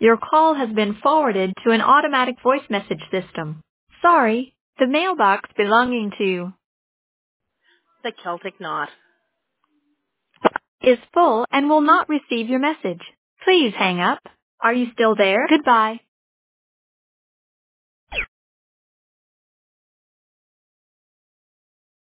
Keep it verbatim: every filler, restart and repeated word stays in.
Your call has been forwarded to an automatic voice message system. Sorry, the mailbox belonging to The Celtic Knot is full and will not receive your message. Please hang up. Are you still there? Goodbye.